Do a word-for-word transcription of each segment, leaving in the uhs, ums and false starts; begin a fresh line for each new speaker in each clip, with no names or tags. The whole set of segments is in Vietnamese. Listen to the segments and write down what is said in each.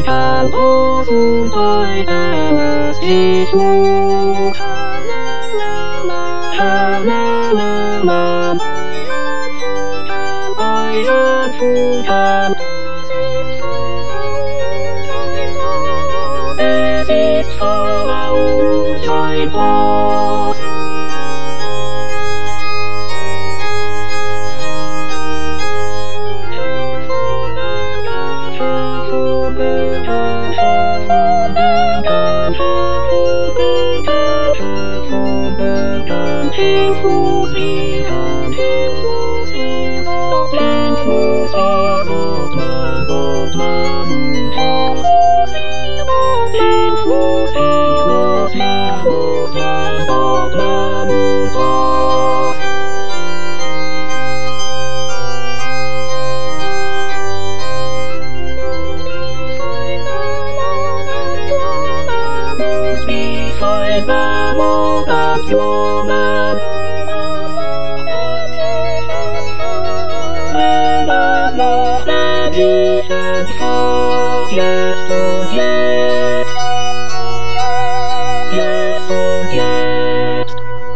看我是对的基础。哈啦啦啦，哈啦啦啦，爱人不看，爱人不看，爱在破。幸福喜乐，幸福喜乐，幸福喜乐，那个那幸福喜乐，幸福喜乐，幸福那个那个。比赛那么大我们。Yes, oh yes, oh yes, yes, oh yes.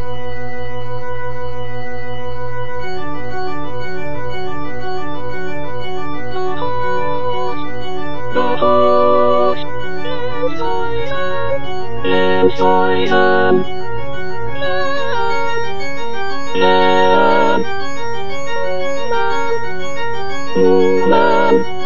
The horse, lamb soy lamb, lamb, lamb, lamb.